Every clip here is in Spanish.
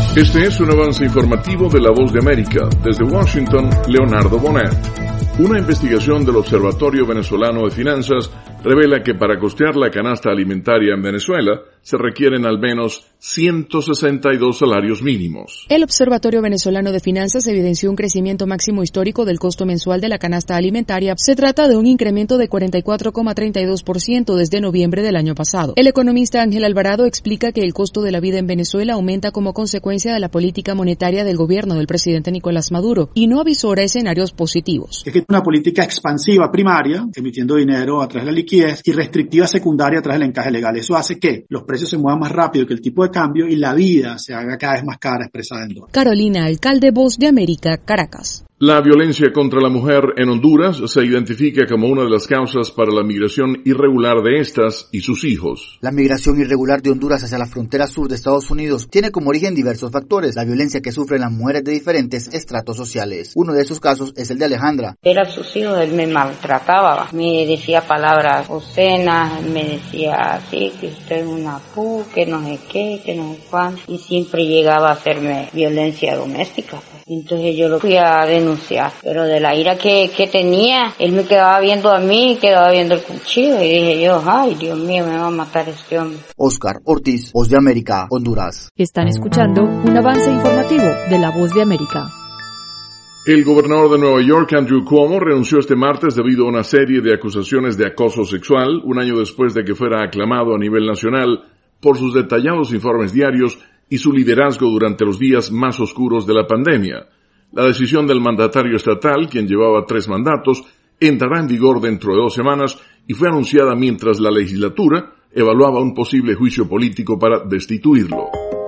Este es un avance informativo de La Voz de América. Desde Washington, Leonardo Bonet. Una investigación del Observatorio Venezolano de Finanzas revela que para costear la canasta alimentaria en Venezuela se requieren al menos 162 salarios mínimos. El Observatorio Venezolano de Finanzas evidenció un crecimiento máximo histórico del costo mensual de la canasta alimentaria. Se trata de un incremento de 44,32% desde noviembre del año pasado. El economista Ángel Alvarado explica que el costo de la vida en Venezuela aumenta como consecuencia de la política monetaria del gobierno del presidente Nicolás Maduro y no avisora escenarios positivos. Es que una política expansiva primaria, emitiendo dinero a través de la liquidez, y restrictiva secundaria a través del encaje legal. Eso hace que los precios se muevan más rápido que el tipo de cambio y la vida se haga cada vez más cara expresada en dólares. Carolina Alcalde, Voz de América, Caracas. La violencia contra la mujer en Honduras se identifica como una de las causas para la migración irregular de estas y sus hijos. La migración irregular de Honduras hacia la frontera sur de Estados Unidos tiene como origen diversos factores. La violencia que sufren las mujeres de diferentes estratos sociales. Uno de esos casos es el de Alejandra. Era sus hijos, él me maltrataba, me decía palabras obscenas, me decía así, que usted es una pu, que no sé qué, que no sé cuán, y siempre llegaba a hacerme violencia doméstica. Entonces yo lo fui a denunciar, pero de la ira que tenía, él me quedaba viendo a mí, quedaba viendo el cuchillo y dije yo, ay Dios mío, me va a matar este hombre. Oscar Ortiz, Voz de América, Honduras. Están escuchando un avance informativo de La Voz de América. El gobernador de Nueva York, Andrew Cuomo, renunció este martes debido a una serie de acusaciones de acoso sexual, un año después de que fuera aclamado a nivel nacional por sus detallados informes diarios y su liderazgo durante los días más oscuros de la pandemia. La decisión del mandatario estatal, quien llevaba 3 mandatos, entrará en vigor dentro de 2 semanas y fue anunciada mientras la legislatura evaluaba un posible juicio político para destituirlo.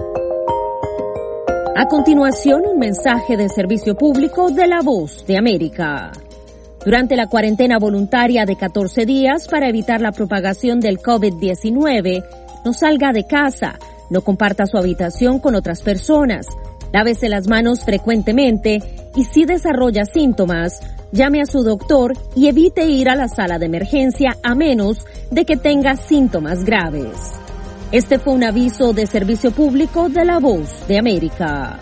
A continuación, un mensaje de servicio público de La Voz de América. Durante la cuarentena voluntaria de 14 días para evitar la propagación del COVID-19, no salga de casa. No comparta su habitación con otras personas. Lávese las manos frecuentemente y si desarrolla síntomas, llame a su doctor y evite ir a la sala de emergencia a menos de que tenga síntomas graves. Este fue un aviso de servicio público de La Voz de América.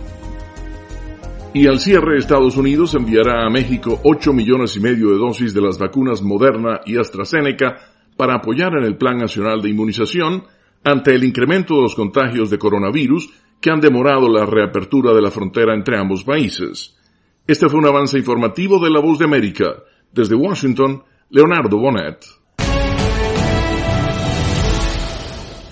Y al cierre, Estados Unidos enviará a México 8,5 millones de dosis de las vacunas Moderna y AstraZeneca para apoyar en el Plan Nacional de Inmunización ante el incremento de los contagios de coronavirus que han demorado la reapertura de la frontera entre ambos países. Este fue un avance informativo de La Voz de América. Desde Washington, Leonardo Bonet.